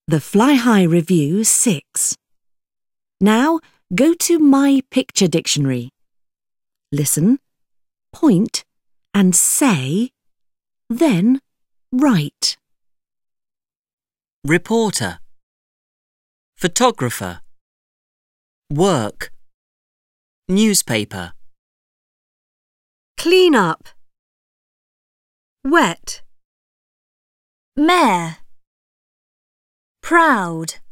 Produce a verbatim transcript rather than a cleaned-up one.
The Fly High Review six. Now go to My Picture Dictionary. Listen, point and say, then write. Reporter, photographer, work, newspaper. Clean up, wet, mare, proud.